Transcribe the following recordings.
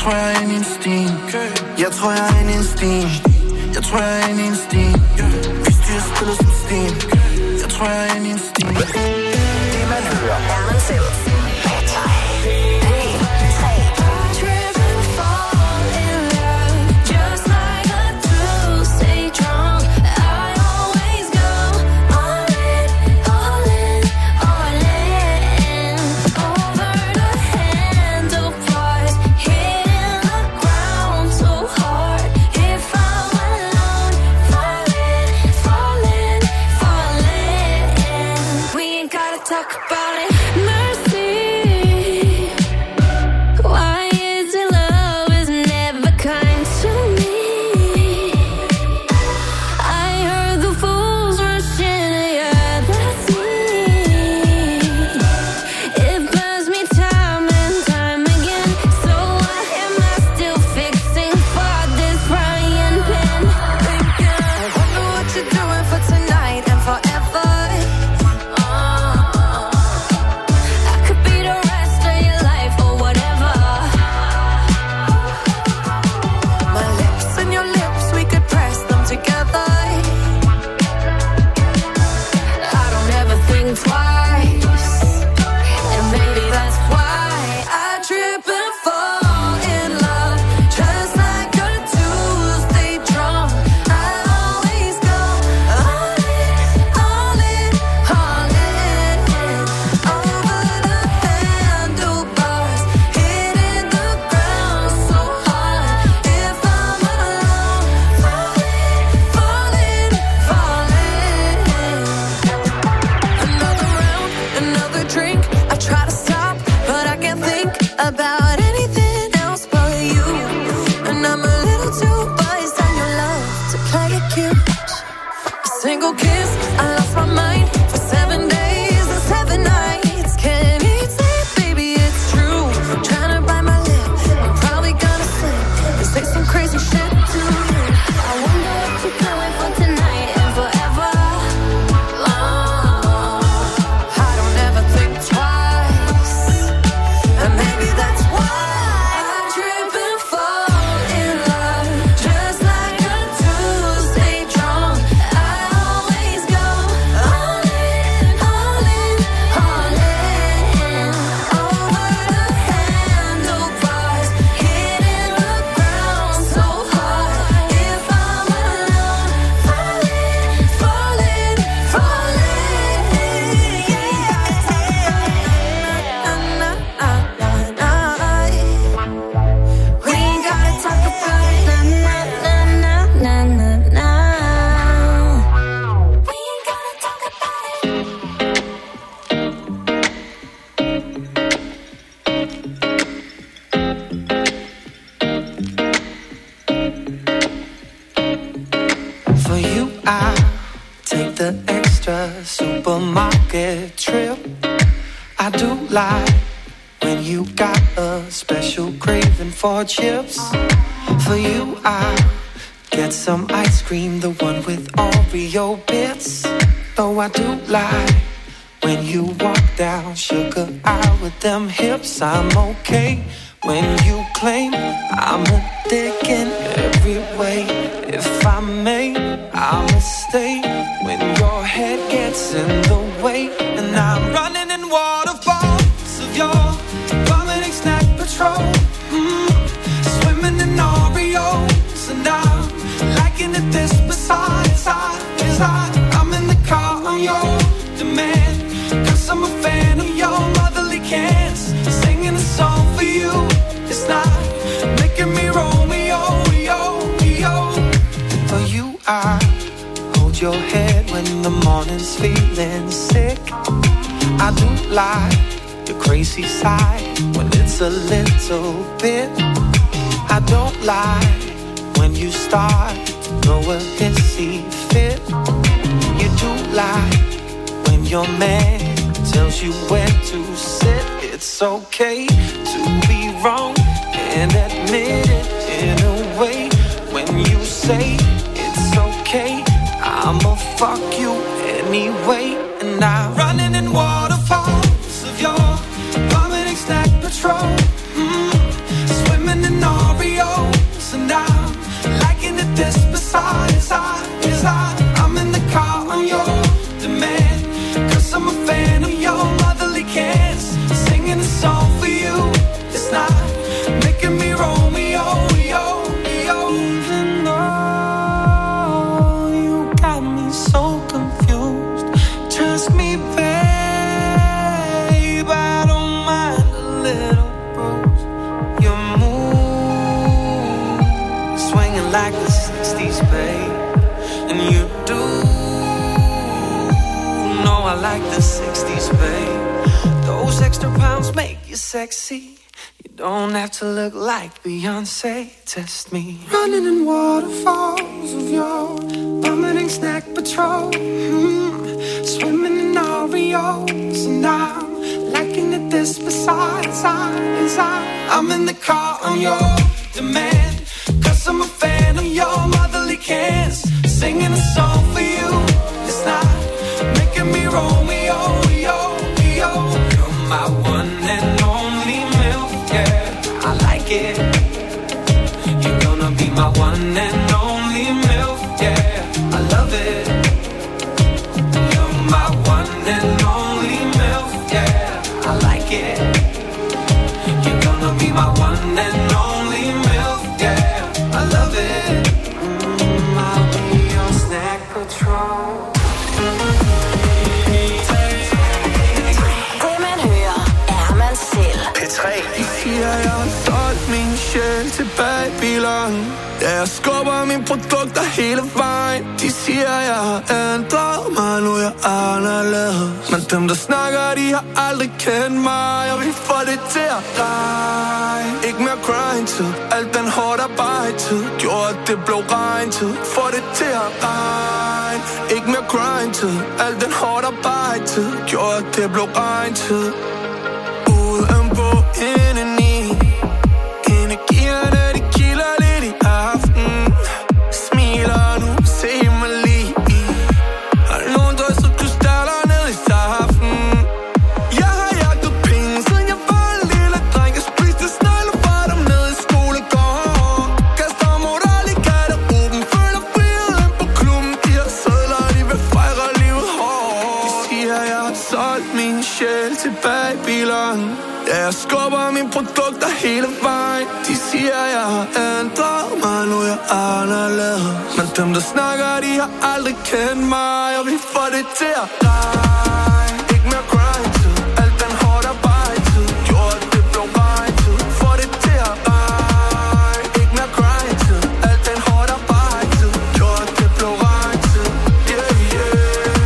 tror jeg er en instinkt. Jeg tror jeg er en instinkt. Jeg tror jeg er en instinkt. Vi styrer spillet som sten. Jeg tror jeg er en instinkt. Det man hører er man selv. Supermarket trip. I do like when you got a special craving for chips. For you I get some ice cream, the one with Oreo bits. Though I do like when you walk down sugar aisle with them hips. I'm okay when you claim I'm a dick in every way. If I may, I'ma stay when your head gets in the way. And I'm running in waterfalls of your vomiting snack patrol. Swimming in Oreos. And I'm liking it this besides I'm in the car on your demand. Cause I'm a fan of your motherly cans. Singing a song for you. It's not making me Romeo, yo. For you I hold your head when the morning's feeling sick. I do like your crazy side when it's a little bit. I don't like when you start to throw a hissy fit. You do like when your man tells you where to sit. It's okay to be wrong and admit it in a way. When you say it's okay, I'ma fuck you anyway. And I'm running in waterfalls of your vomiting snack patrol. Swimming in all like the 60s, babe. And you do know I like the 60s, babe. Those extra pounds make you sexy. You don't have to look like Beyonce. Test me. Running in waterfalls of your vomiting snack patrol. Swimming in Oreos. And I'm liking it this besides I'm in the car on your demand. Cause I'm a fan of your motherly cans. Singing a song for you. It's not making me Romeo, yo, yo. You're my one and only milk, yeah. I like it. You're gonna be my one and only milk, yeah. I love it. You're my one and only milk, yeah. I like it. You're gonna be my one and only milk, yeah. I love it. I'll be your snack patrol. Det man hører, er man selv. P3. De siger, jeg har solgt min sjæl til Babylon. Ja, jeg skubber mine produkter hele vejen. De siger, jeg har ændret mig, nu er jeg anderledes. Men dem, der snakker, de har aldrig kendt mig. Jeg vil få det til at regne. Ikke mere grind-tid, alt den hårdt arbejde-tid. Gjorde, at det blev regn-tid. Få det til at regne. Ikke mere grind-tid, alt den hårdt arbejde-tid. Gjorde, at det blev regn-tid. Udenpå, indeni. Energierne, de kilder lidt i aften. Smiler nu, se mig lige. Har nogen drysset krystaller ned i saften. Jeg har jagtet penge, siden jeg var en lille dreng. Jeg spiste snegle fra dem ned i skolegården. Kaster moral i garderoben, føler friheden på klubben. De har sædler, de vil fejre livet hårdt. De siger, jeg har solgt min sjæl til Babylon. Ja, jeg skubber mine produkter hele vejen. De siger, jeg har ændret mig, nu er jeg anderledes. Men dem, der snakker, de har aldrig kendt mig. Og vi får det til at regne. Ikke mere grind-tid, alt den hårdt arbejde-tid. Gjorde, det blev regn-tid. Får det til at regne. Ikke mere grind-tid, alt den hårdt arbejde-tid. Gjorde, det blev regn-tid. Yeah, yeah.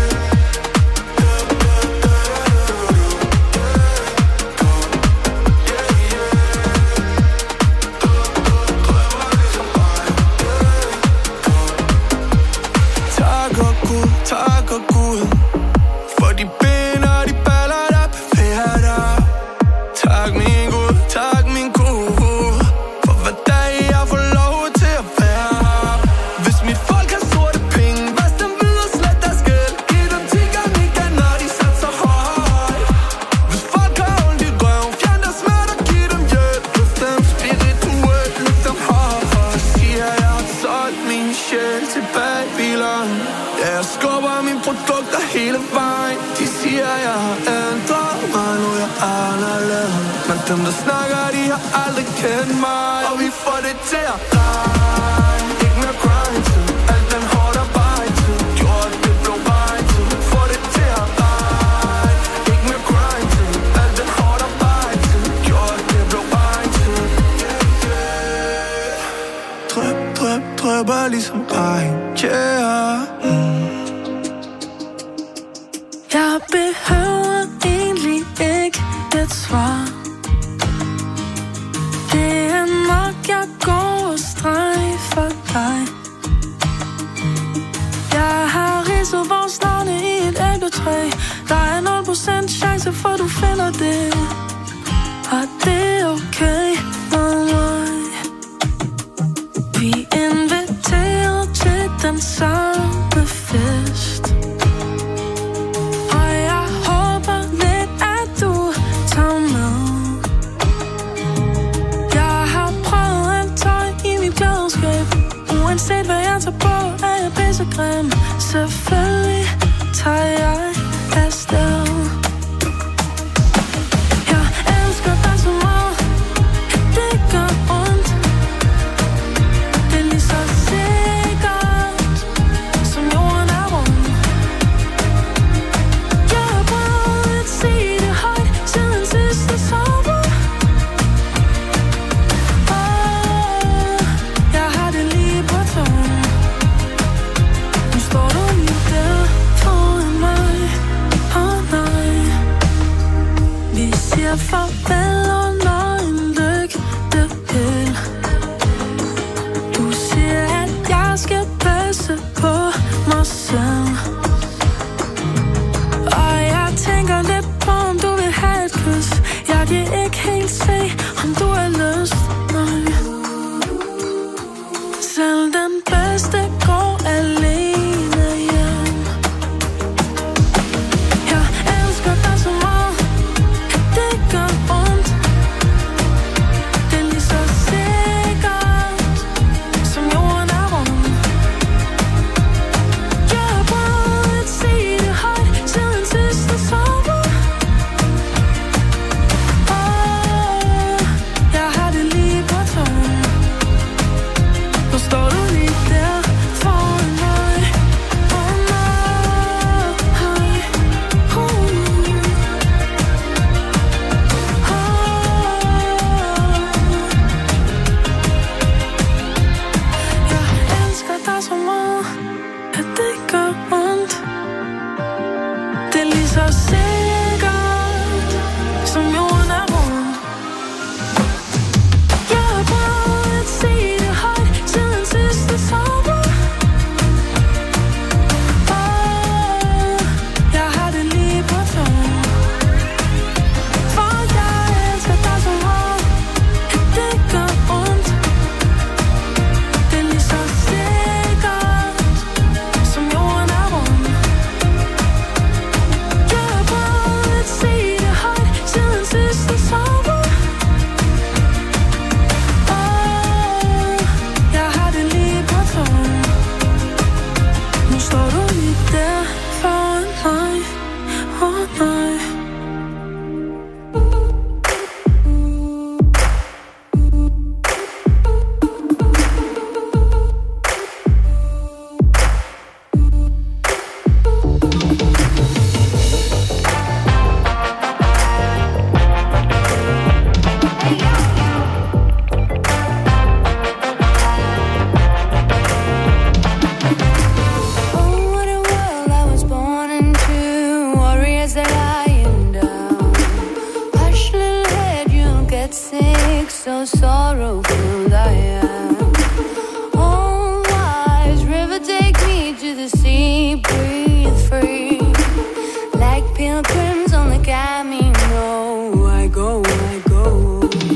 Tak og Gud for de ben og de baller, der bevæger dig. Tak min Gud, tak min Gud for hver dag jeg får lov til at være her. Hvis mit folk har sorte penge, vask dem videre, slet deres gæld. Giv dem 10 gange igen, når de satser højt. Hvis folk har ondt i røven, fjern deres smerte og giv dem hjælp. Løft dem spirituelt, løft dem højt. Så siger jeg har solgt min sjæl til Babylon. Ja, jeg skubber mine produkter hele vejen. De siger, jeg har ændret mig, nu er jeg anderledes. Men dem, der snakker, de har aldrig kendt mig. Og vi får det til at regne. Ikke mere grind-tid, alt den hårdt arbejde-tid. Gjorde, det blev regn-tid. Får det til at regne. Ikke mere grind-tid, alt den hårdt arbejde-tid. Gjorde, det blev regn-tid. Drøb, drøb, drøber ligesom regn. Yeah. Jeg behøver egentlig ikke et svar. Det er nok, jeg går og strejfer dig. Jeg har ridset vores navne i et æbletræ. Der er 0% chance for, du finder det. Og det er okay med mig. Vi inviterer til den samme fest. Uanset hvad jeg tager på, er jeg pissegrim. Selvfølgelig tager jeg afsted. Jeg elsker dig så meget. sorrowful I am. Oh, wise river, take me to the sea, breathe free. Like pilgrims on the Camino, I go, I go.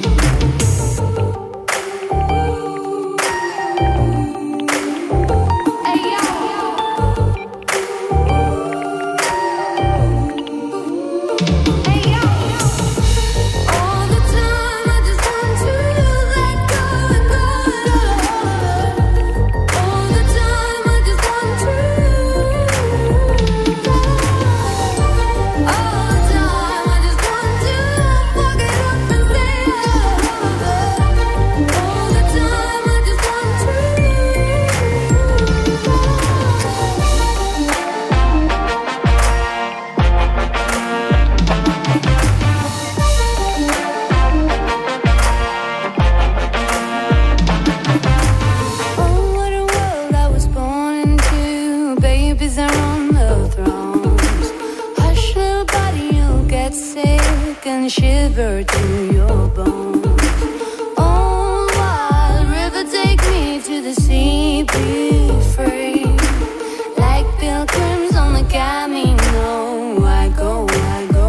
And shiver to your bones. Oh, wild river, take me to the sea, be free. Like pilgrims on the Camino, I go, I go.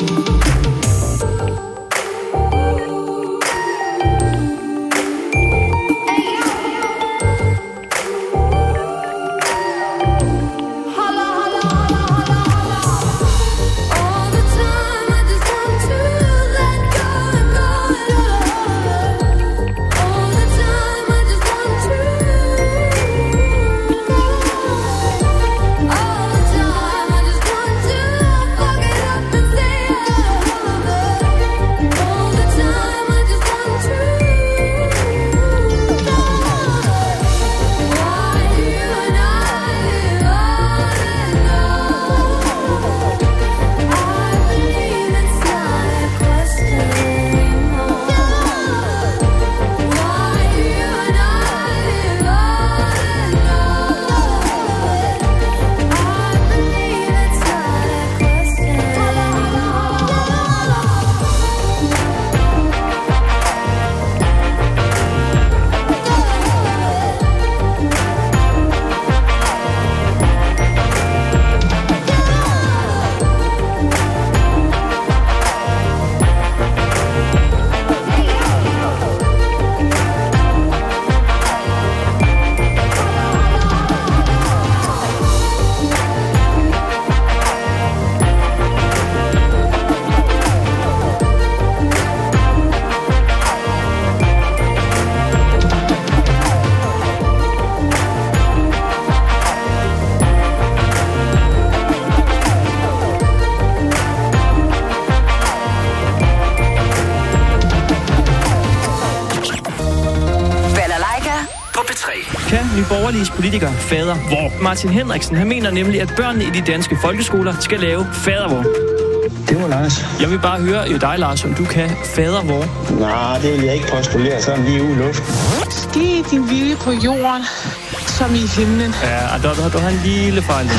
Borgerliges politiker fadervor. Martin Henriksen, han mener nemlig, at børnene i de danske folkeskoler skal lave fadervor. Det var Lars. Jeg vil bare høre dig, Lars, om du kan fadervor. Nej, det vil jeg ikke postulere sådan lige ude i luften. Ske din vilje på jorden, som i himlen. Ja, du har en lille fejl.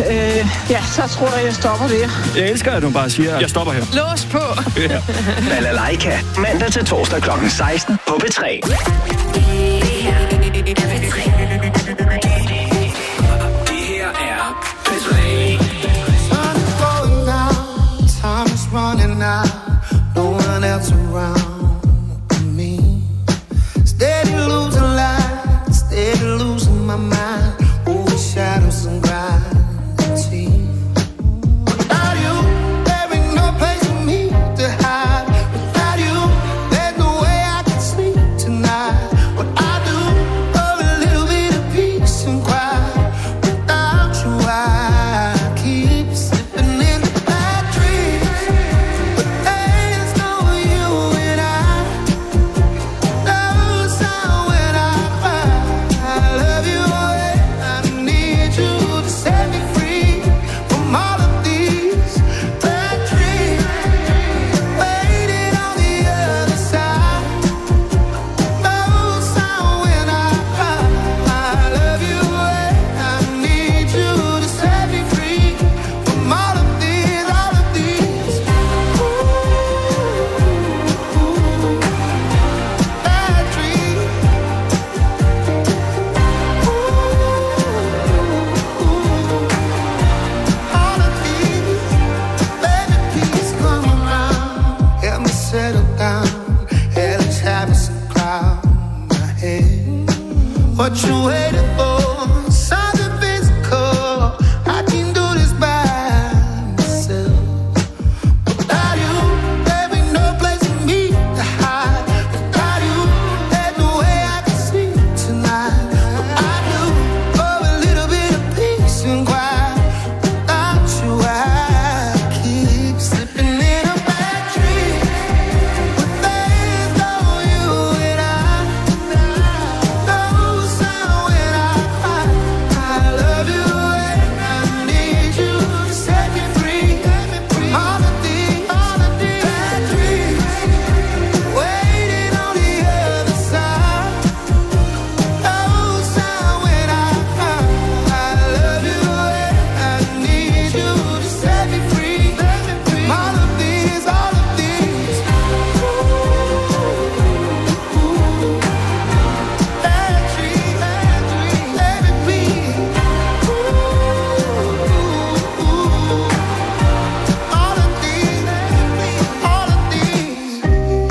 Ja, så tror jeg stopper der. Jeg elsker, at du bare siger, at jeg stopper her. Lås på. Ja. Balalaika. Mandag til torsdag kl. 16 på P3. Running out, no one else around me. Steady losing light, steady losing my mind. Over shadows and gravity. Without you, there ain't no place for me to hide. Without you, there's no way I can sleep tonight. What I do, oh what you waiting for? Something physical. I can do this by myself. Without you, there be no place for me to hide. Without you, there's no way I can sleep tonight. But I do for a little bit of peace and quiet. Without you, I keep slipping in a bad dream. But there's no you and I. No sound when I cry. I love you and I need you to set me free. All the things, bad dreams, waiting on the other side. No sound when I cry. I love you and I need you to set me free. All the things, all the things. Bad dreams, let me be. All the things, all the things.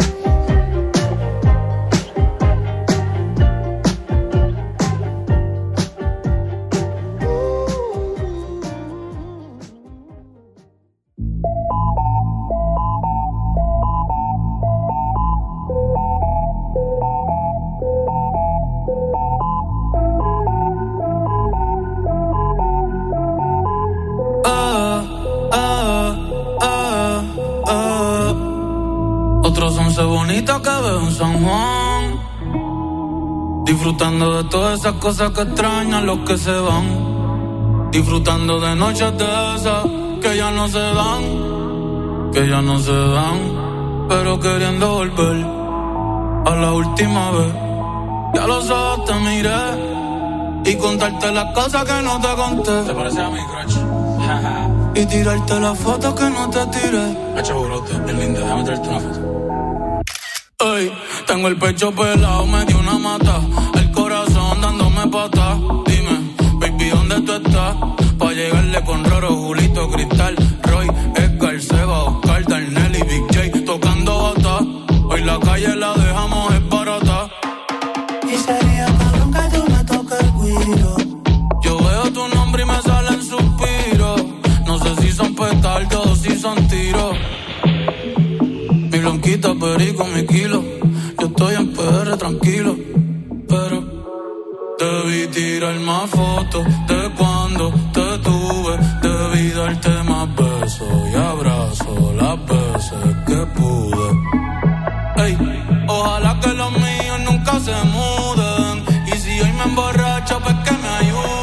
Otros 11 bonitas que veo en San Juan, disfrutando de todas esas cosas que extrañan los que se van, disfrutando de noches de esas que ya no se dan, que ya no se dan, pero queriendo volver a la última vez. Ya los ojos te miré y contarte las cosas que no te conté. ¿Te parece a mi crush? Y tirarte las fotos que no te tiré. Hacho, brote, es linda, déjame traerte una foto. Ey, tengo el pecho pelado, me dio una mata, el corazón dándome patas. Dime, baby, ¿dónde tú estás? Pa' llegarle con Roro, Julito, Cristal, Roy, Edgar, Seba, Oscar, Darnell y Big J tocando bata. Hoy la calle la dejamos es barata. Y sería cabrón que tú me toques el guiro. Yo veo tu nombre y me salen suspiros. No sé si son petardos o si son tiros. Mi blanquita, perico, mi kilo. Yo estoy en PR tranquilo, pero debí tirar más fotos de cuando te tuve. Debí darte más besos y abrazos las veces que pude. Ey, ojalá que los míos nunca se muden. Y si hoy me emborracho, pues que me ayuden.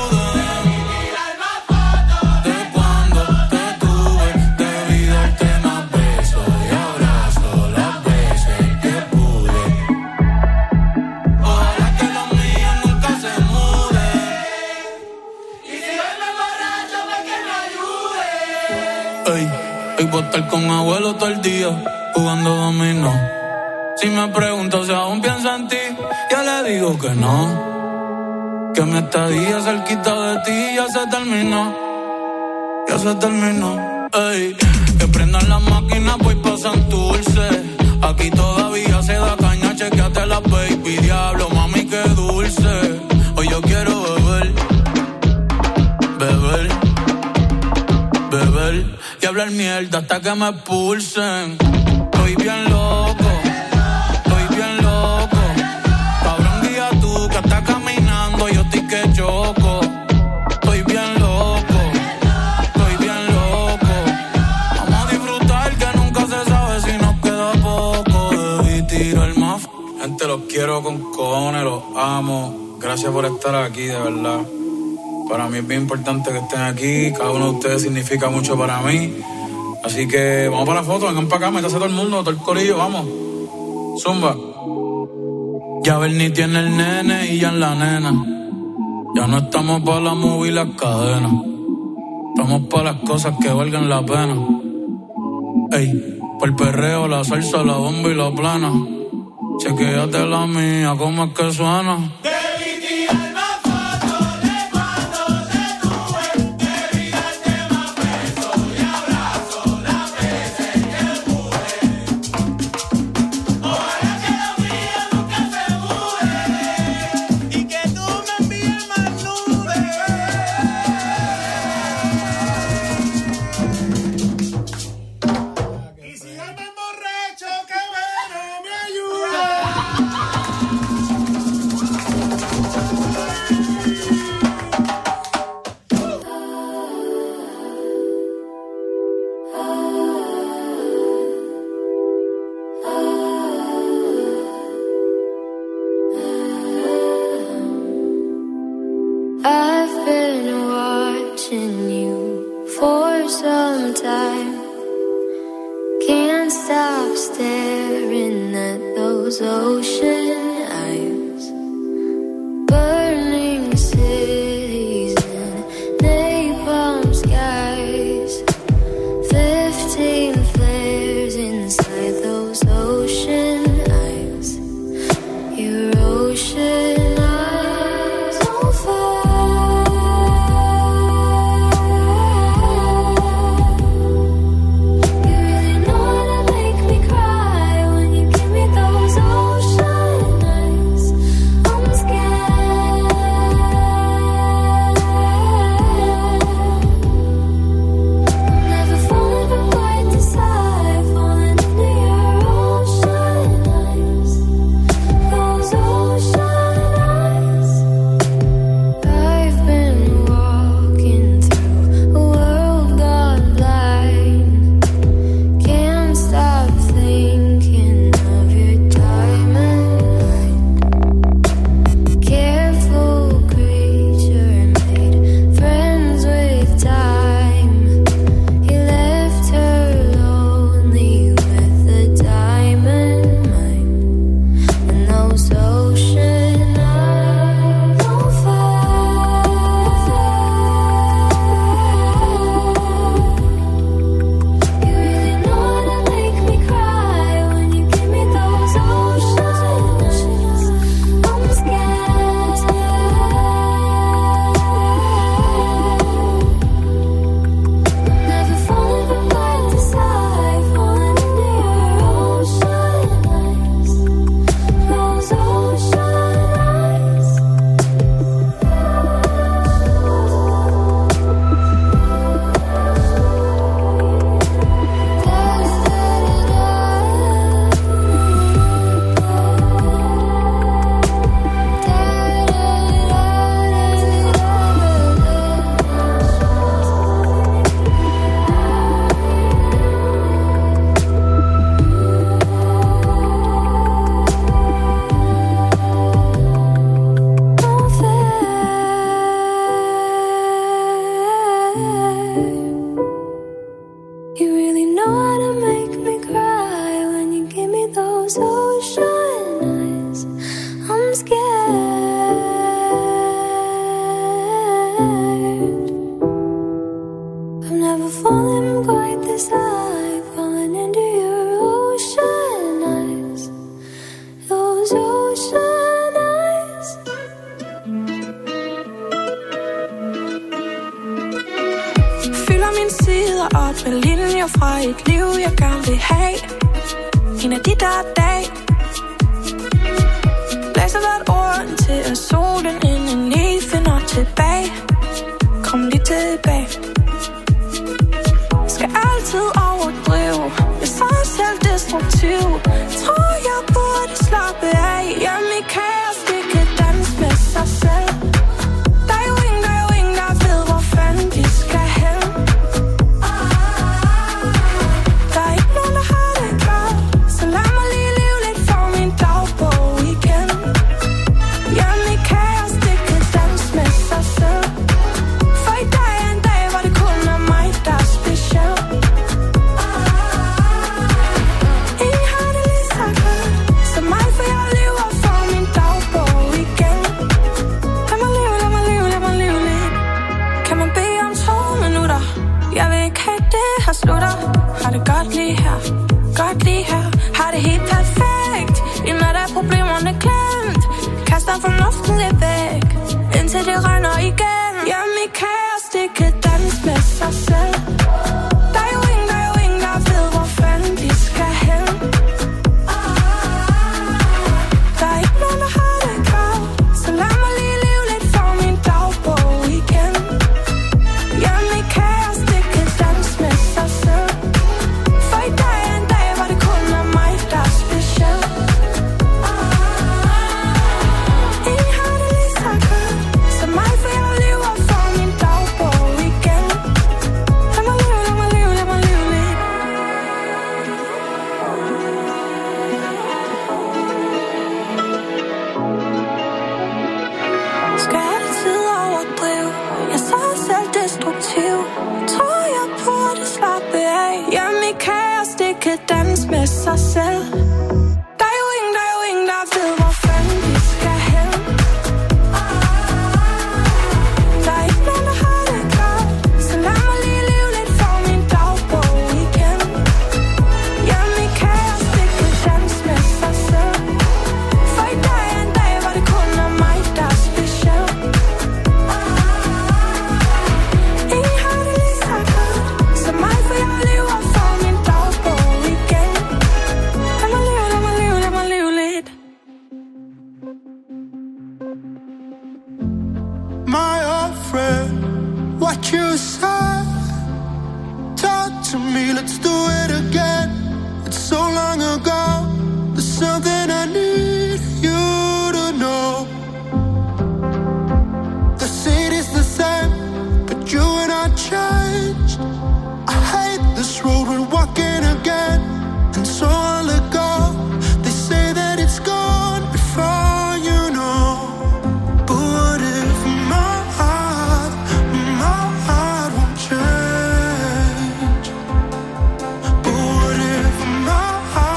Voy a estar con abuelo todo el día jugando dominó. Si me pregunto si aún pienso en ti, ya le digo que no. Que mi estadía cerquita de ti ya se terminó. Ya se terminó. Ey, que prendan las máquinas, voy pa' Santurce. Aquí todavía se da caña, chequeate la baby. Diablo, mami, qué dulce. Hoy yo quiero beber, beber, beber y hablar mierda hasta que me expulsen. Estoy bien loco, estoy bien loco. Cabrón, guía tú que estás caminando, yo estoy que choco. Estoy bien loco, estoy bien loco. Vamos a disfrutar que nunca se sabe si nos queda poco. Debí tirar más. Gente, los quiero con cojones, los amo. Gracias por estar aquí, de verdad. Para mí es bien importante que estén aquí. Cada uno de ustedes significa mucho para mí. Así que vamos para la foto, vengan para acá, métase todo el mundo, todo el corillo, vamos. Zumba. Ya Bernie tiene el nene y ya en la nena. Ya no estamos para la movie y las cadenas. Estamos para las cosas que valgan la pena. Ey, por el perreo, la salsa, la bomba y la plana. Chequéate la mía, cómo es que suena. Y que tú danse med sig selv. Der er jo ingen, der ved, hvor fanden vi skal hen. Der er ikke nogen, der har det godt, så lad mig lige leve lidt for min dagbog igen. Hjemme i kaos, det kan danse med sig selv. For i dag er en dag, hvor det kun er mig, der er speciel. Ingen har det lige så godt som mig, for jeg lever for min dagbog igen. Lad mig leve lidt. My old friend, what you say? Talk to me, let's do it again. It's so long ago. There's something I need you to know. The city's the same, but you and I changed. I hate this road we're walking again, and so I'll let go. They say that it's gone before you know. But what if my heart won't change? But what if my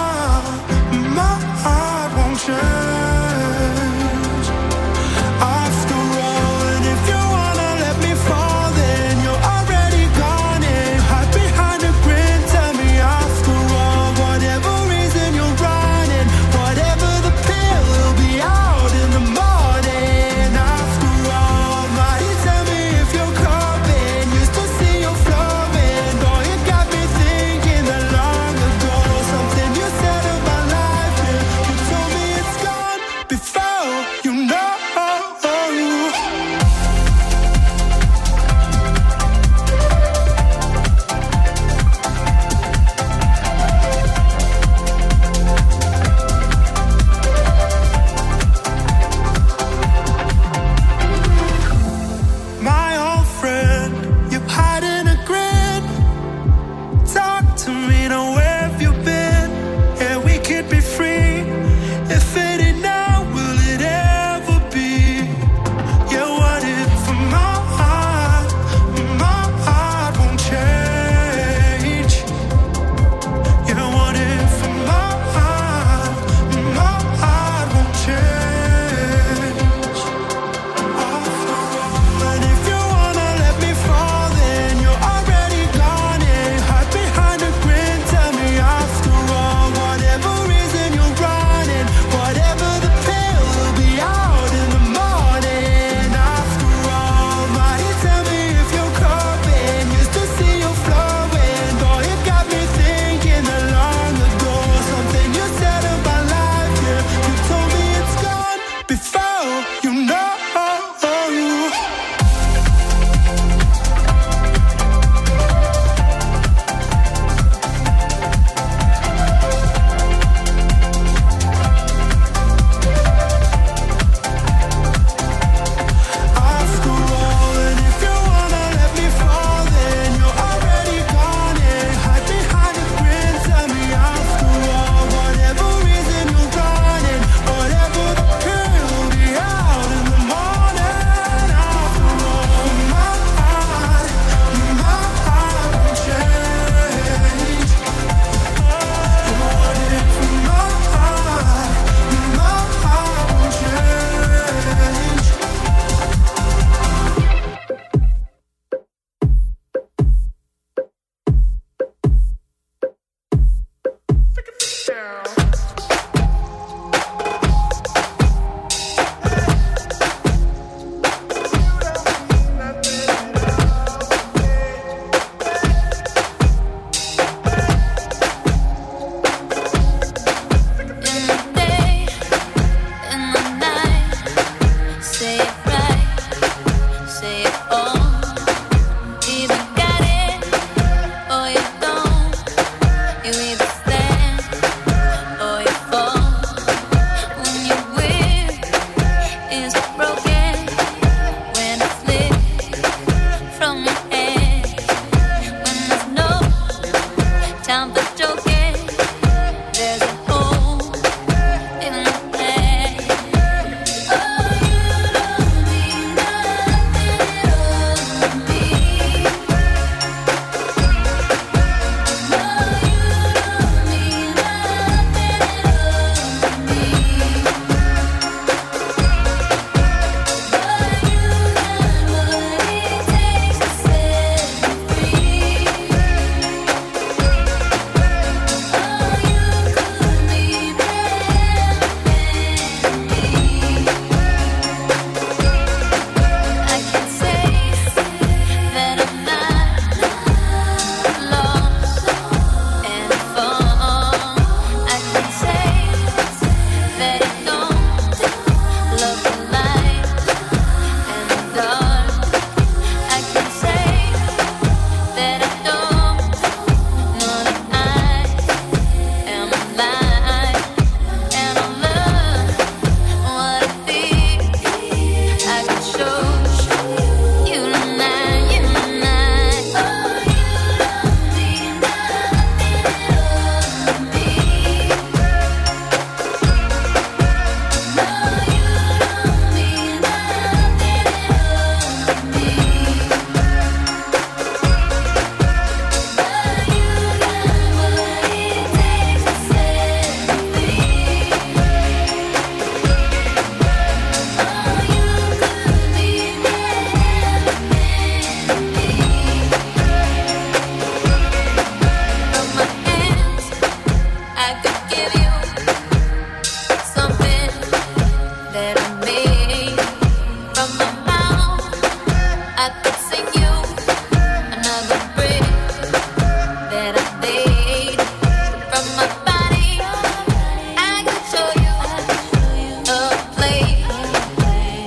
heart won't change? After all, and if you wanna let me fall, then you're already gone and hide behind a grin. Tell me after all, whatever reason you're running, whatever the pill, will be out in the morning. After all, might you tell me if you're coming? Used to see you flowing, boy, you got me thinking that long ago. Something you said about life, yeah, you told me it's gone before you know. My old friend, you hide in a grin. Talk to me now, where have you been? Yeah, we could be free. If it ain't now, will it ever be? Yeah, what if my heart won't change? Yeah, what if my heart won't change? And if you wanna let me fall, then you're already gone and hide behind a grin. Tell me after all, whatever reason you're running, whatever the pill, will be out in the morning. After all, might you tell me if you're coming? Used to see you flowing, boy, you got me thinking that long ago. Something you said about life, yeah, you told me it's gone before you know. After all, and if you wanna let me fall, then you're already gone and hide behind a grin. Tell me after all, whatever reason you're running, whatever the pill, will be out in the morning. After all, my heart won't change. What if my heart won't change? In the day, in the night, say it right, say it all. Either got it or you don't. You either stand or you fall. When your will is broken, when it slips from your hand, when there's no time for joking, there's a hole in the plan. Oh, you don't mean nothing at all to me. No, you don't mean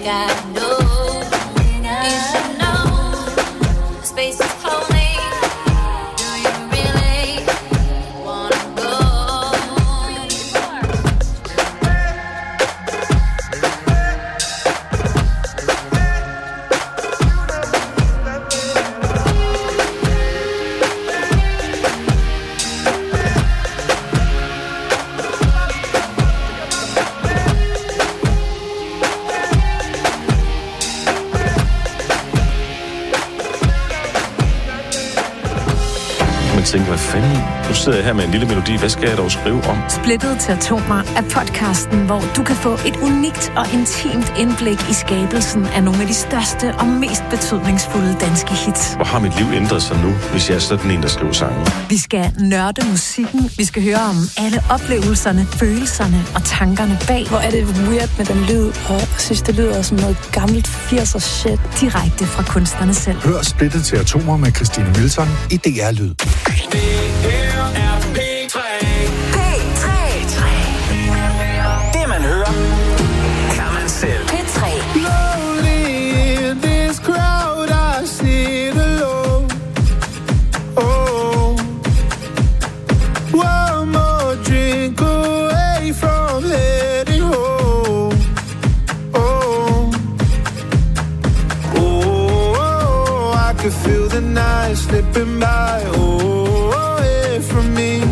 like I know. You should know the space is holy. Do you really wanna go? Tænker, hvad fanden? Nu sidder jeg her med en lille melodi. Hvad skal jeg dog skrive om? Splittet til atomer er podcasten, hvor du kan få et unikt og intimt indblik i skabelsen af nogle af de største og mest betydningsfulde danske hits. Hvor har mit liv ændret sig nu, hvis jeg er sådan en, der skriver sange? Vi skal nørde musikken. Vi skal høre om alle oplevelserne, følelserne og tankerne bag. Hvor er det weird med den lyd, og jeg synes, det lyder som noget gammelt 80'er shit. Direkte fra kunstnerne selv. Hør Splittet til atomer med Christine Milton i DR Lyd. Det man hører, kan man selv. P3. Lonely in this crowd, I sit alone. Oh, one more drink away from heading home. Oh, oh, I can feel the night slipping by. Oh, away from me.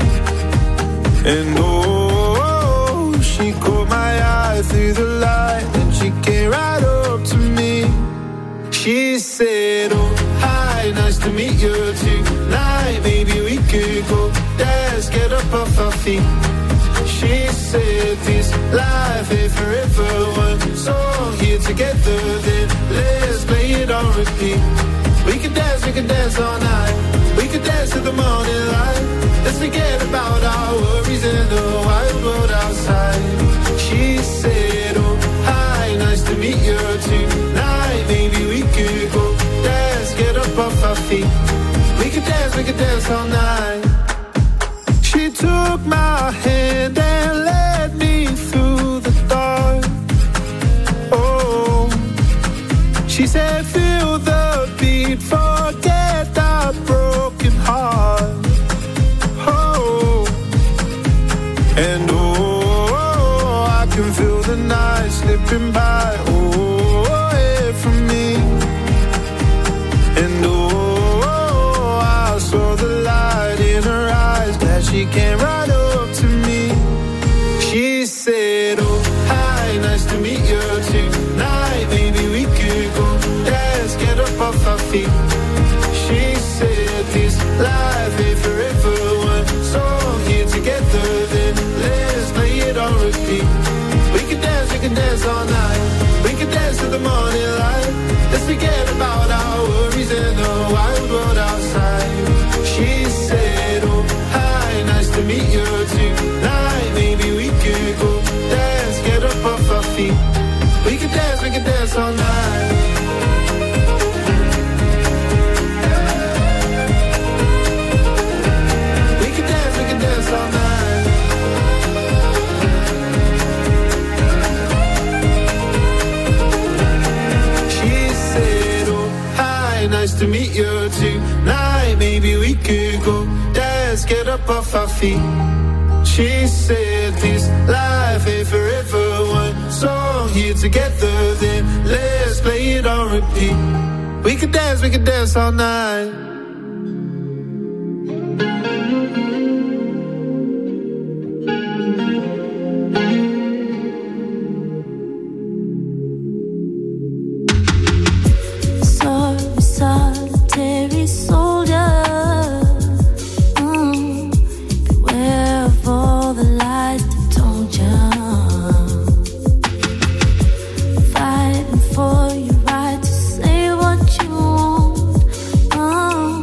And oh, she caught my eye through the light, and she came right up to me. She said, oh, hi, nice to meet you tonight. Maybe we could go dance, get up off our feet. She said, this life ain't forever. One song here together, then let's play it on repeat. We can dance all night. We could dance to the morning light. Let's forget about our worries in the wild world outside. She said, oh, hi, nice to meet you tonight. Maybe we could go dance, get up off our feet. We could dance all night. She took my hand and led me through the dark. Oh, she said, feel the beat, forget that broken heart. And oh, I can feel the night slipping by, oh, away from me. And oh, I saw the light in her eyes, that she came right up to me. She said, oh, hi, nice to meet you tonight. Maybe we could go dance, get up off our feet. She said, this life ain't forever. One song here together, then let's play it on repeat. We can dance all night. We can dance to the morning light. Let's forget about our worries in the wild world outside. She said, oh, hi, nice to meet you tonight. Maybe we could go dance, get up off our feet. We can dance all night. We can dance all night. She said, oh, hi, nice to meet you tonight. Maybe we could go dance, get up off our feet. She said, this life ain't forever. One song here together, then let's play it on repeat. We could dance all night. Solitary soldier, beware of all the lies they told ya. Fighting for your right to say what you want.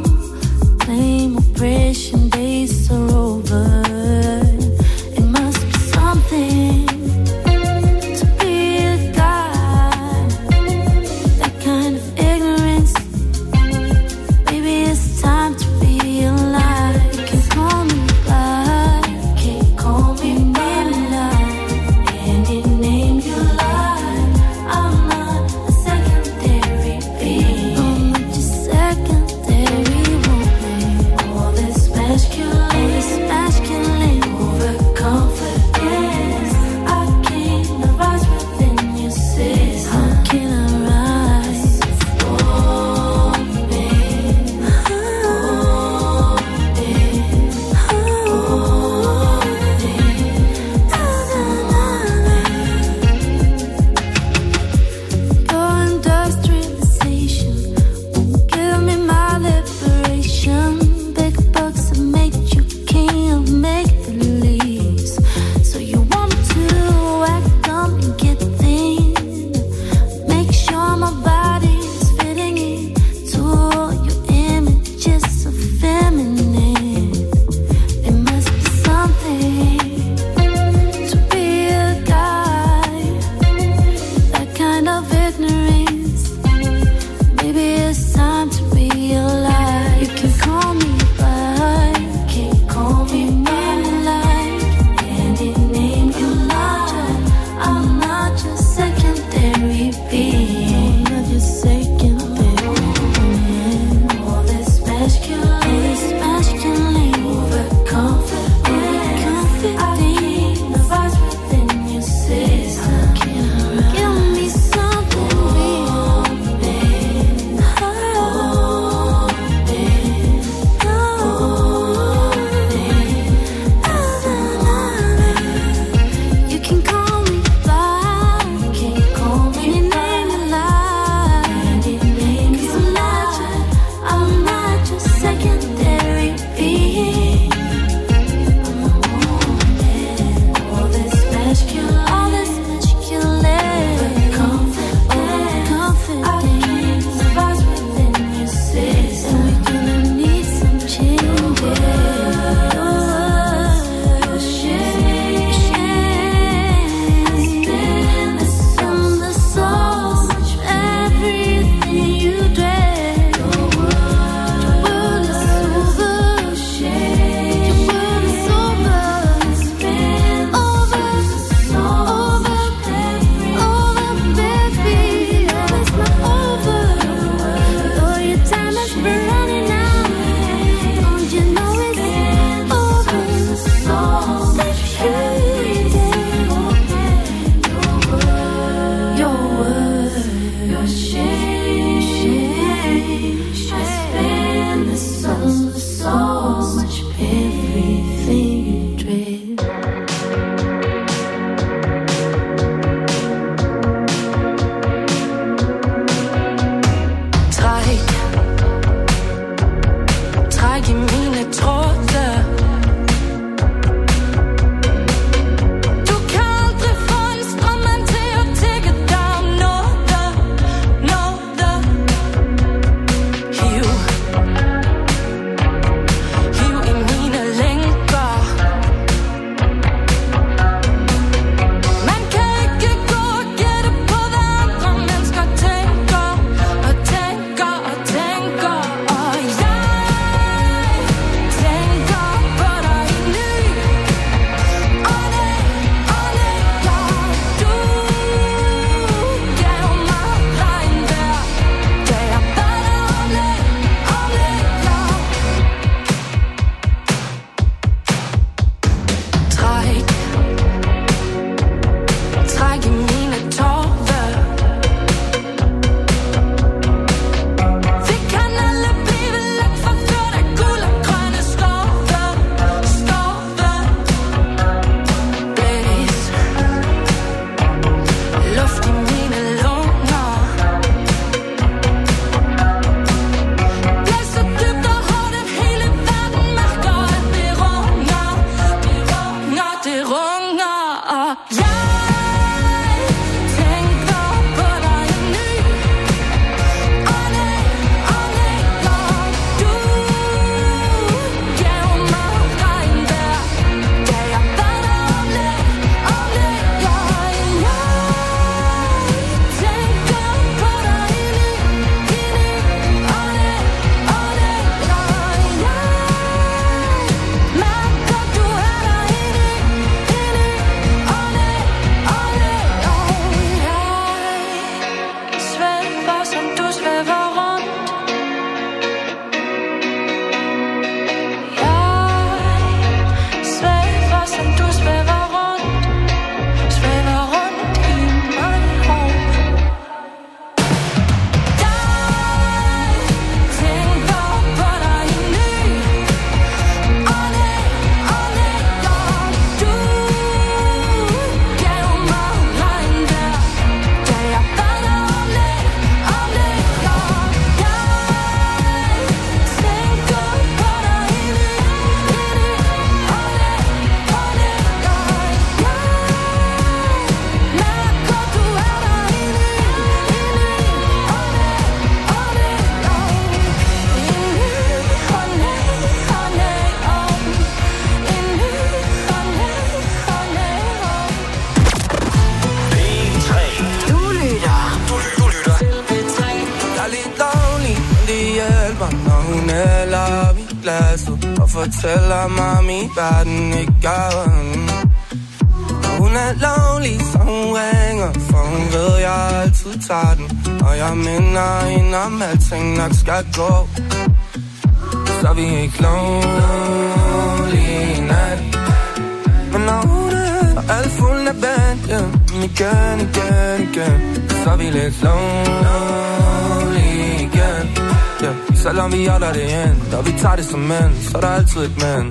glasset og fortæller mig, min verden ikke gør. Hun er lonely, så hun ringer, for hun ved, jeg altid tager den. Og jeg minder hende om, alting nok skal gå. Så vi er ikke lonely i nat. Men når hun er alt fuld af band, igen, så er vi lidt lonely igen. Selvom vi holder det ind, og vi tager det som mænd, så er der altid et mænd.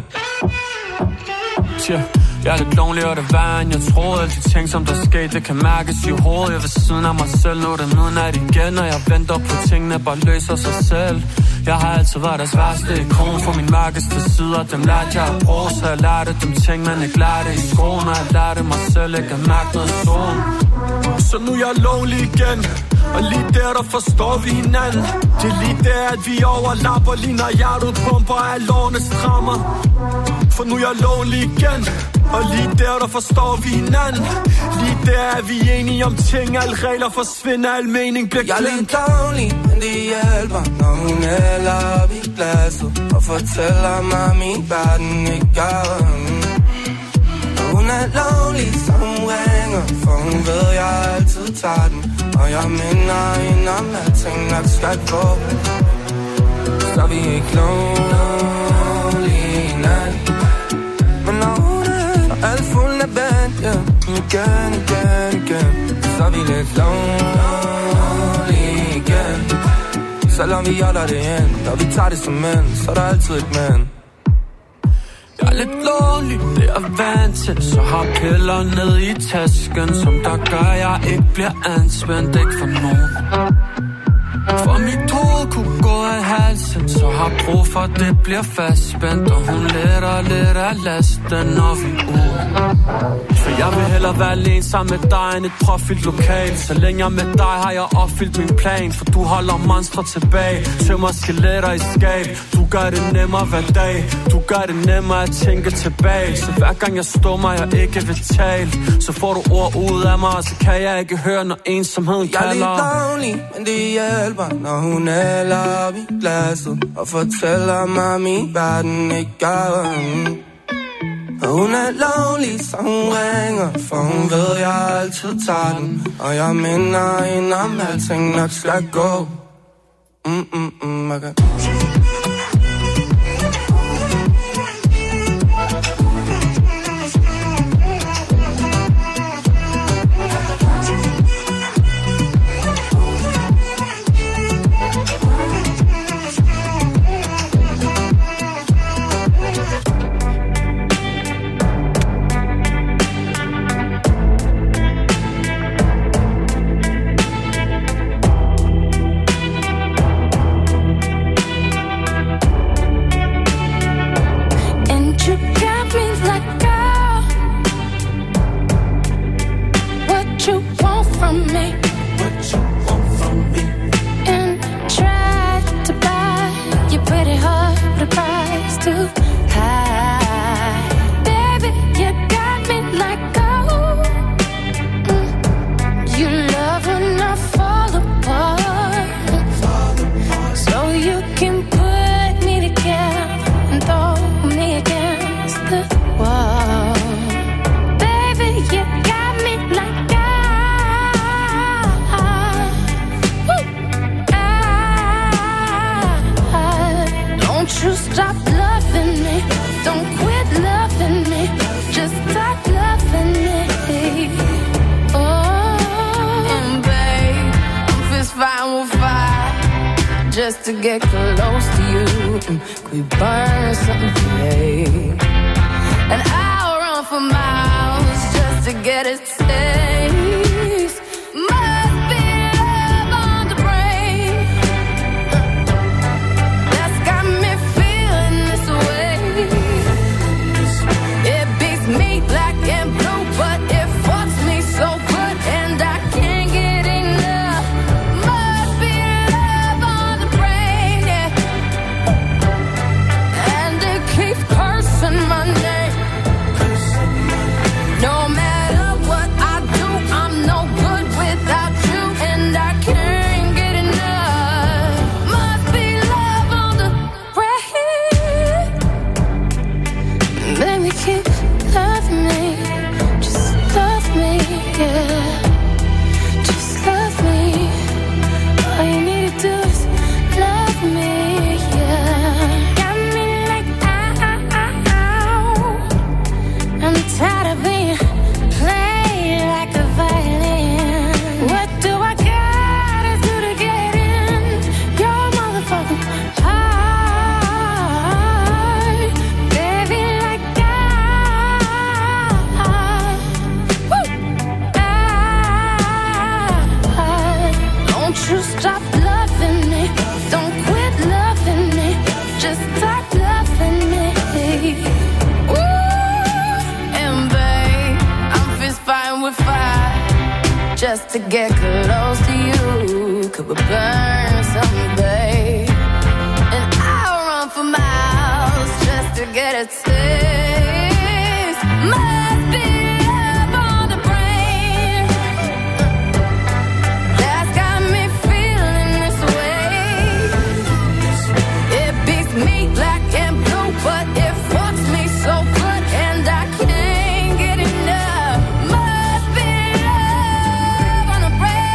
Jeg er lidt lonely, og det værre end jeg troede. Alle de ting, som der skete, det kan mærkes i hovedet. Jeg vil siden af mig selv, nu er det midnat igen. Og jeg venter på tingene, bare løser sig selv. Jeg har altid været deres værste ikon. For min mørkeste sider, dem lærte jeg at bruge. Så jeg lærte dem ting, men ikke lærte i skolen. Og jeg lærte mig selv ikke at mærke noget solen. Så nu er jeg lonely igen. Og lige der forstår vi hinanden. Det er lige der, at vi overlapper. Lige når hjertet pumper, og lårene strammer. For nu er jeg lonely igen. Og lige der forstår vi hinanden. Lige der er vi enige om ting. Alle regler forsvinder, al mening bliver glemt. Jeg er lidt lonely, men det hjælper, når hun hælder op i glasset og fortæller mig, min verden ikke gør. Hun er lonely, så hun ringer, for hun ved, jeg altid tager den. Og jeg minder hende om, alting nok skal gå. Så er vi ikke lonely i nat. Men når hun er alt fuld af band, igen, så er vi lidt lonely igen. Selvom vi holder det ind, og vi tager det som mænd, så er der altid et mænd. Jeg er lidt lonely, det er vant til. Så har piller ned i tasken, som der gør, jeg ikke bliver anspændt. Ikke for nogen. For mit hoved kunne gå af halsen, så har brug for, det bliver fastspændt. Og hun letter lidt af lasten, når vi er ude. For jeg vil hellere være alene sammen med dig end et profildt lokal. Så længe jeg er med dig, har jeg opfyldt min plan. For du holder monstre tilbage, tømmer skeletter i skab. Du gør det nemmere hver dag, du gør det nemmere at tænke tilbage. Så hver gang jeg stummer, jeg ikke vil tale, så får du ord ud af mig, og så kan jeg ikke høre, når ensomheden kalder. Jeg er lidt lonely, men det hjælper, når hun hælder op i glasset og fortæller mig, min verden ikke gør. Og hun er lonely, så hun ringer, for hun ved, jeg altid tager den. Og jeg minder hende om, alting nok skal gå. Okay. Just to get close to you, could we burn something today? And I'll run for miles just to get a taste. Must be love on the brain that's got me feeling this way. It beats me black and blue, but it fucks me so good, and I can't get enough. Must be love on the brain, yeah. And it keeps cursing my name. No matter what I you stop loving me? Don't quit loving me. Just stop loving me. Ooh, and babe, I'm fist fighting with fire just to get close to you. Could we burn something, babe? And I'll run for miles just to get a taste. Must be love on the brain that's got me feeling this way. It beats me black and blue, but it fucks me so good, and I can't get enough. Must be love on the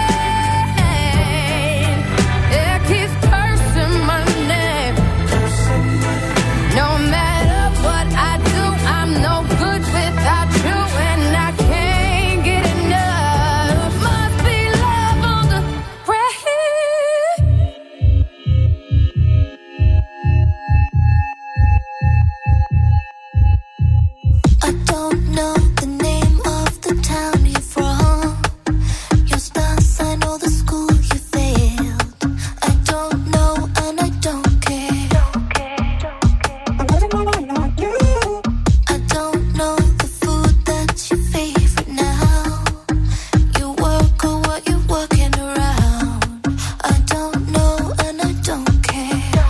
brain. It keeps cursing my name. No matter what I do, I'm no good without you, and I can't get enough. Must be love on the brain. I don't know the name of the town you're from. Your stance, I know the school you failed. I don't know and I don't care. I don't know the food that's your favorite now. You work or what you're working around. I don't know and I don't care.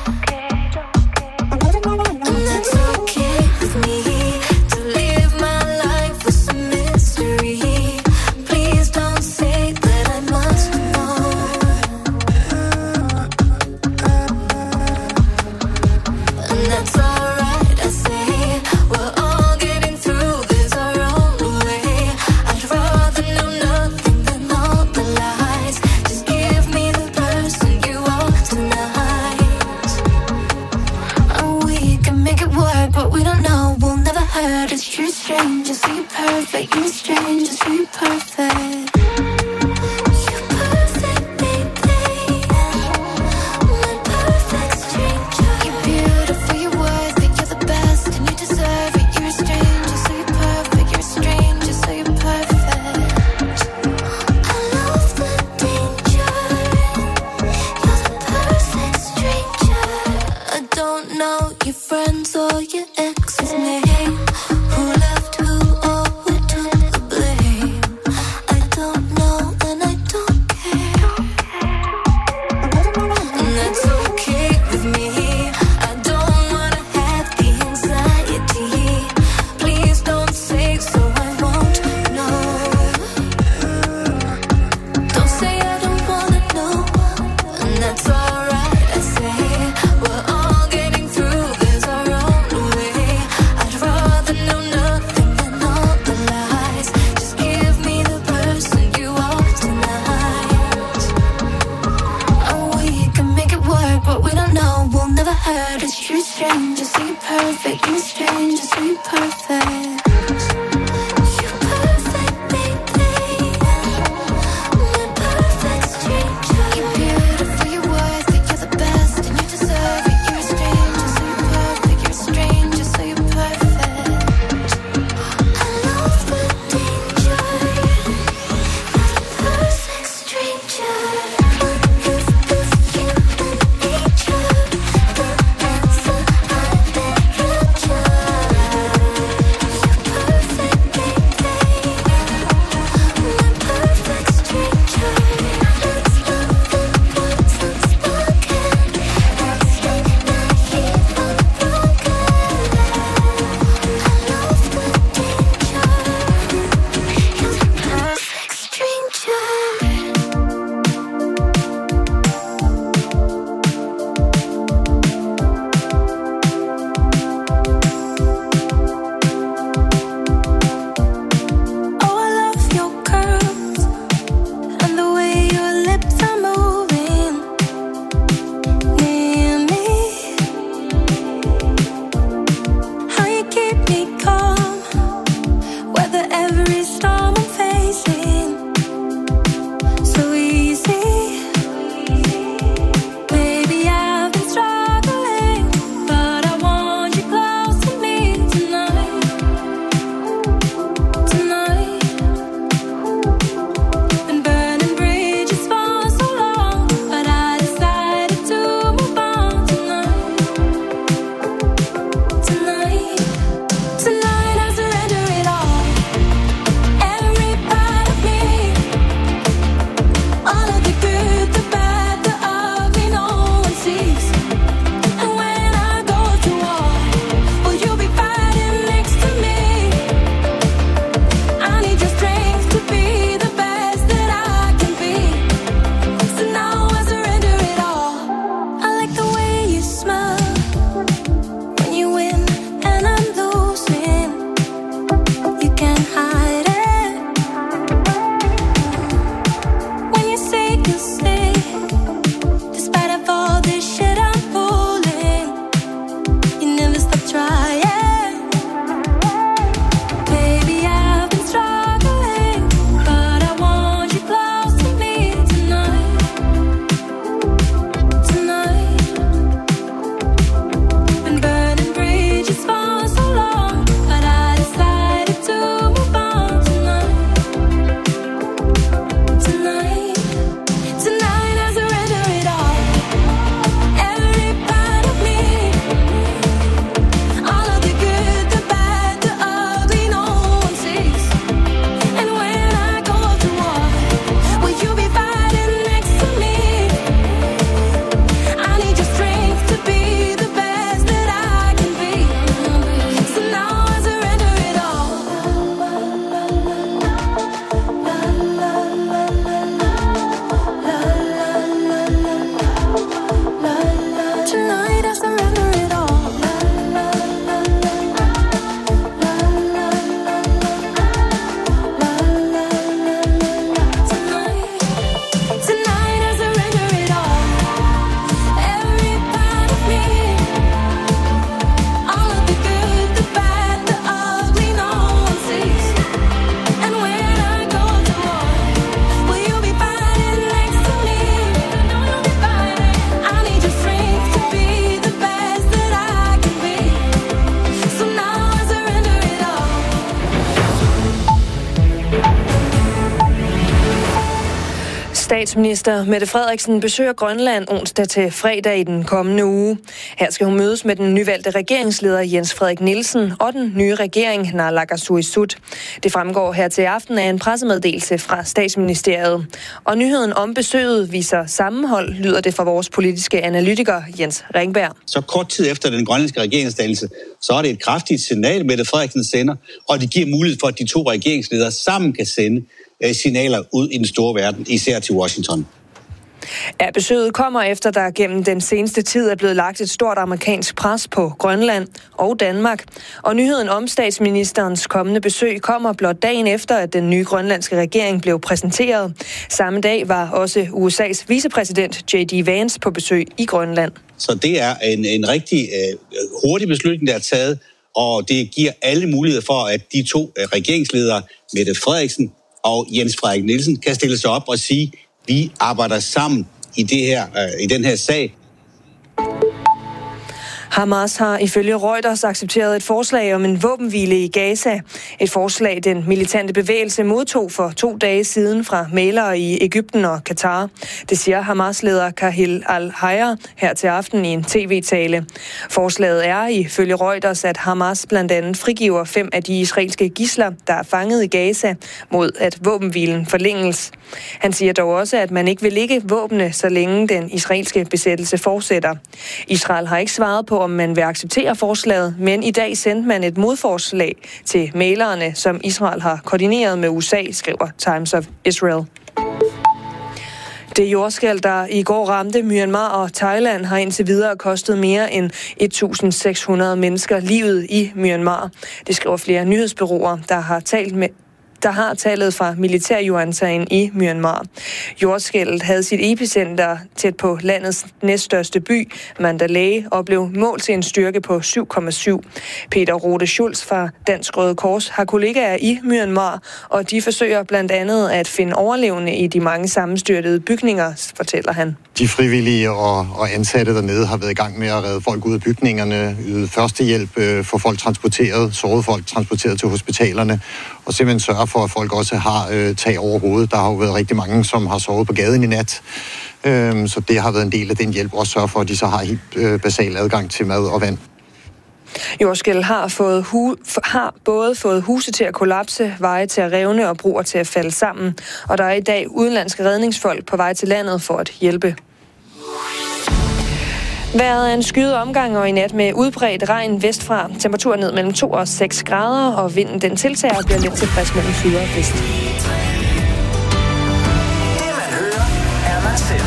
And that's okay with me to live my life with some mystery. Please don't say that I must know. And that's alright, I say. We're all getting through this our own way. I'd rather know nothing than all the lies. Just give me the person you are tonight. And we can make it work, but we don't know. We'll never hurt. It's you're strange, so you're perfect. You're strange, so you're perfect. You're perfect, baby. My perfect stranger. You're beautiful, you're worth it. You're the best, and you deserve it. You're a stranger, so you're perfect. You're a stranger, so you're perfect. I love the danger. You're the perfect stranger. I don't know your friends or your ex's name. Who left who or who took the blame? I don't know and I don't care. And that's okay with me. I don't wanna have the anxiety. Please don't say so I won't know. Don't say I don't wanna know. And that's alright, I say. We're all getting through this our own way. I'd rather know nothing than all the lies. Just give me the person you are tonight. And we can make it work, but we don't know. We'll never hurt. It's you're strange, so you're perfect. You're strange, so you're perfect. You're perfect, baby. My perfect stranger. You're beautiful, you're worth it. You're the best, and you deserve it. You're a stranger, so you're perfect. You're a stranger, so you're perfect. I love the danger. You're the perfect stranger. Human nature, the answer I never tried. Statsminister Mette Frederiksen besøger Grønland onsdag til fredag i den kommende uge. Her skal hun mødes med den nyvalgte regeringsleder Jens Frederik Nielsen og den nye regering Naalakkersuisut. Det fremgår her til aften af en pressemeddelelse fra Statsministeriet. Og nyheden om besøget viser sammenhold, lyder det fra vores politiske analytiker Jens Ringberg. Så kort tid efter den grønlandske regeringsdannelse, så er det et kraftigt signal, Mette Frederiksen sender, og det giver mulighed for, at de to regeringsledere sammen kan sende signaler ud i den store verden, især til Washington. Ja, besøget kommer efter, der gennem den seneste tid er blevet lagt et stort amerikansk pres på Grønland og Danmark. Og nyheden om statsministerens kommende besøg kommer blot dagen efter, at den nye grønlandske regering blev præsenteret. Samme dag var også USA's vicepræsident J.D. Vance på besøg i Grønland. Så det er en rigtig hurtig beslutning, der er taget, og det giver alle muligheder for, at de to regeringsledere, Mette Frederiksen og Jens Frederik Nielsen, kan stille sig op og sige, vi arbejder sammen i den her sag. Hamas har ifølge Reuters accepteret et forslag om en våbenhvile i Gaza. Et forslag, den militante bevægelse modtog for 2 dage siden fra mæglere i Egypten og Katar. Det siger Hamas-leder Kahil al-Hayya her til aften i en tv-tale. Forslaget er ifølge Reuters, at Hamas blandt andet frigiver 5 af de israelske gidsler, der er fanget i Gaza, mod at våbenhvilen forlænges. Han siger dog også, at man ikke vil lægge våbne, så længe den israelske besættelse fortsætter. Israel har ikke svaret på, om man vil acceptere forslaget, men i dag sendte man et modforslag til mæglerne, som Israel har koordineret med USA, skriver Times of Israel. Det jordskælv, der i går ramte Myanmar og Thailand, har indtil videre kostet mere end 1.600 mennesker livet i Myanmar. Det skriver flere nyhedsbureauer, der har tallet fra militærjuntaen i Myanmar. Jordskælvet havde sit epicenter tæt på landets næststørste by, Mandalay, og blev målt til en styrke på 7,7. Peter Rode Schulz fra Dansk Røde Kors har kollegaer i Myanmar, og de forsøger blandt andet at finde overlevende i de mange sammenstyrtede bygninger, fortæller han. De frivillige og ansatte dernede har været i gang med at redde folk ud af bygningerne, yde førstehjælp, få folk transporteret, sårede folk transporteret til hospitalerne, og simpelthen sørge for, at folk også har tag over hovedet. Der har jo været rigtig mange, som har sovet på gaden i nat, så det har været en del af den hjælp, også sørge for, at de så har helt basal adgang til mad og vand. Jordskælv har både fået huse til at kollapse, veje til at revne og broer til at falde sammen, og der er i dag udenlandske redningsfolk på vej til landet for at hjælpe. Vejret er en skyet omgang, og i nat med udbredt regn vestfra. Temperaturen ned mellem 2 og 6 grader, og vinden den tiltager og bliver lidt tilfreds mellem 4 og vest. Det man hører er man selv.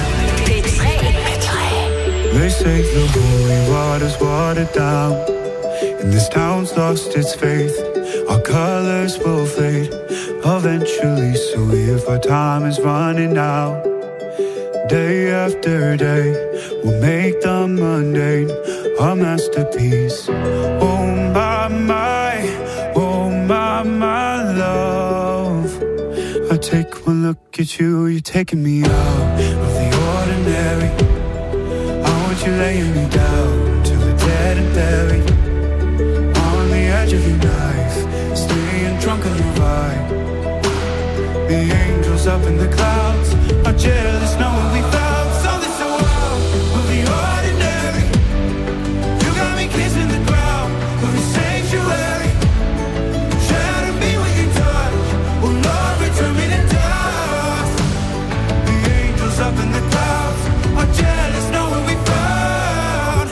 They say the holy water's watered down, and this town's lost its faith. Our colors will fade eventually, so if our time is running out, day after day, we'll make the mundane a masterpiece. Oh my love, I take one look at you, you're taking me out of the ordinary. You're laying me down to the dead and buried on the edge of your knife, staying drunk on your vibe. The angels up in the clouds are jealous knowing we found something so wild of the ordinary. You got me kissing the ground of the sanctuary. Shatter me with your touch, oh Lord, return me to dust. The angels up in the clouds are jealous knowing we found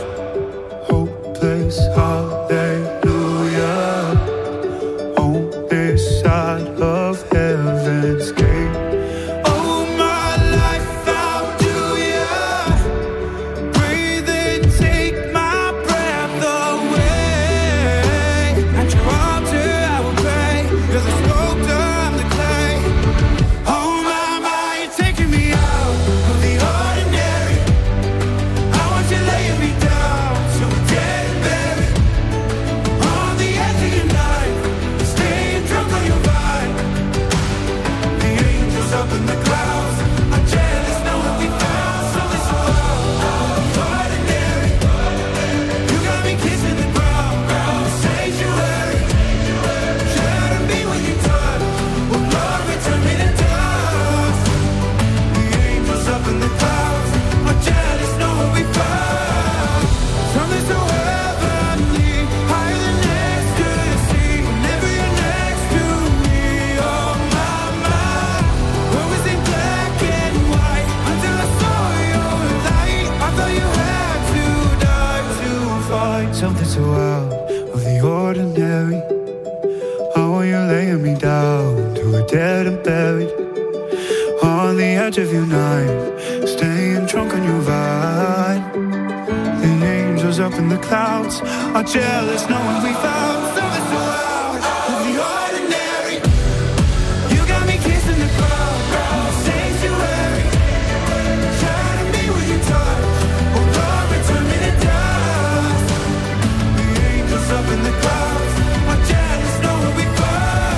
in the clouds are jealous knowing we found something so out of the ordinary. You got me kissing the crowd, sanctuary. Shining me with your touch, oh Lord, return me to dust. The angels up in the clouds are jealous knowing we found.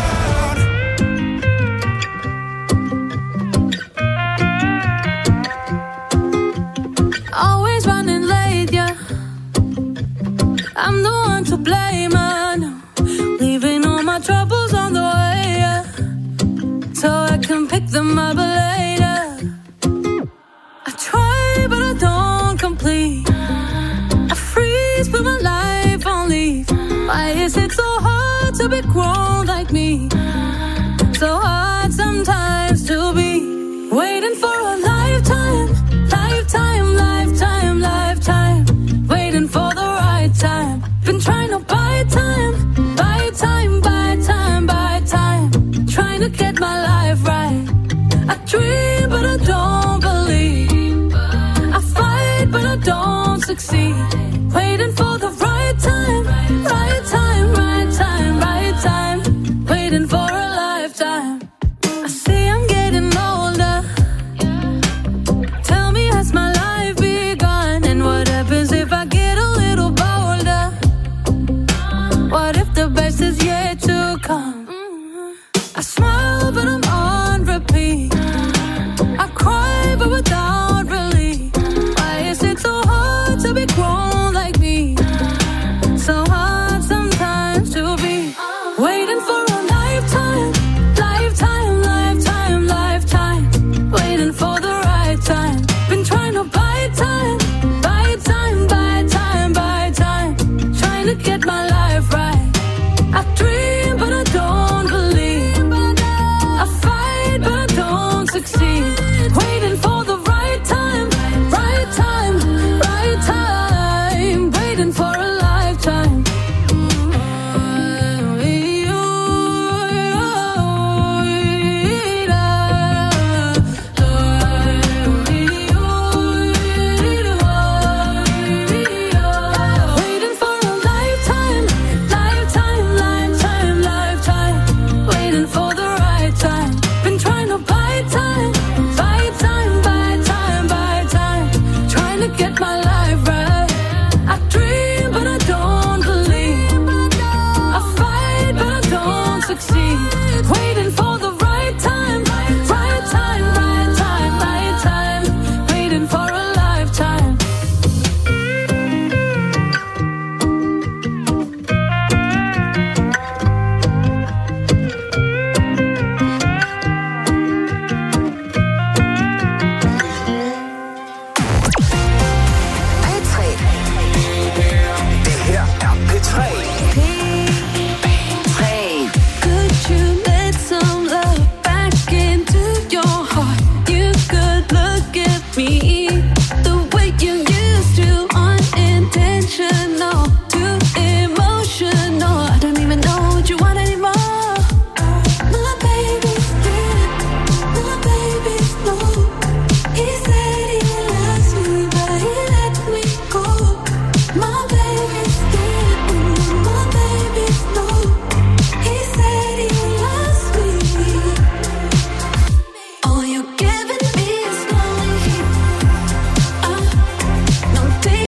Always running late, yeah. I'm the one to blame, I know. Leaving all my troubles on the way, yeah. So I can pick them up later. I try, but I don't complete. I freeze, put my life on leave. Why is it so hard to be grown like me?